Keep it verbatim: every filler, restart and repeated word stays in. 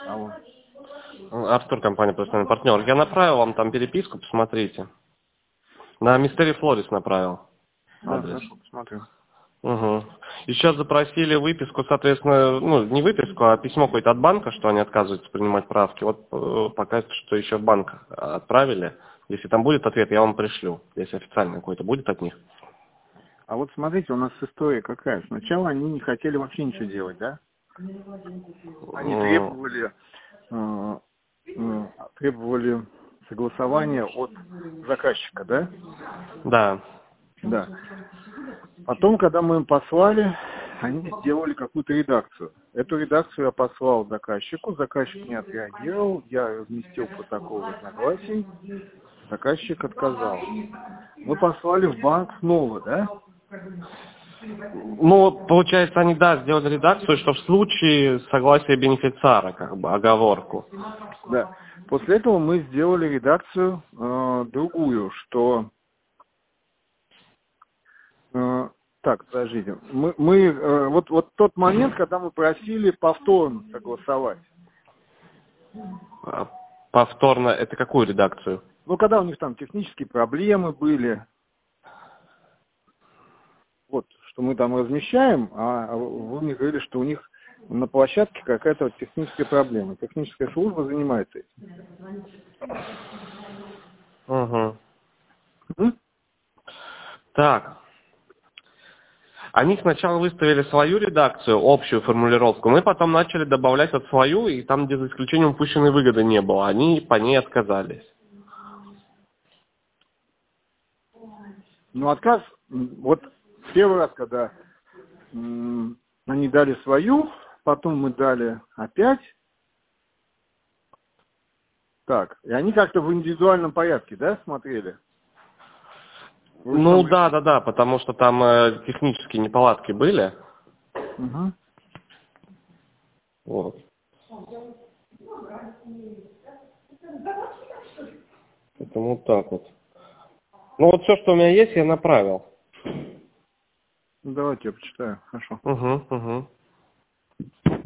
Алло. Артур, компания «Профессиональный партнер». Я направил вам там переписку, посмотрите. На Мистери Флорис направил. А, Адрес. хорошо, посмотрю. Угу. И сейчас запросили выписку, соответственно, ну, не выписку, а письмо какое-то от банка, что они отказываются принимать правки. Вот э, показывает, что еще в банк отправили. Если там будет ответ, я вам пришлю. Если официально какой-то будет от них. А вот смотрите, у нас история какая. Сначала они не хотели вообще ничего делать, да? Они М, требовали, э, э, требовали согласования от заказчика, да? Да. Да. Потом, когда мы им послали, они сделали какую-то редакцию. Эту редакцию я послал заказчику, заказчик не отреагировал, я разместил протокол разногласий, заказчик отказал. Мы послали в банк снова, да? Ну, получается, они, да, сделали редакцию, что в случае согласия бенефициара, как бы, оговорку. Да. После этого мы сделали редакцию э, другую, что... Э, так, подождите. Мы, мы э, вот, вот тот момент, когда мы просили повторно согласовать. А повторно, это какую редакцию? Ну, когда у них там технические проблемы были, вот, что мы там размещаем, а вы мне говорили, что у них на площадке какая-то вот техническая проблема. Техническая служба занимается этим. Угу. М? Так. Они сначала выставили свою редакцию, общую формулировку, мы потом начали добавлять от свою, и там, где за исключением упущенной выгоды не было, они по ней отказались. Ну, отказ, м, вот первый раз, когда м, они дали свою, потом мы дали опять, так, и они как-то в индивидуальном порядке, да, смотрели? В Ну ручном да, режиме. да, да, потому что там э, технические неполадки были. Угу. Вот. Поэтому вот так вот. Ну вот все, что у меня есть, я направил. Давайте я почитаю, хорошо. Угу, угу.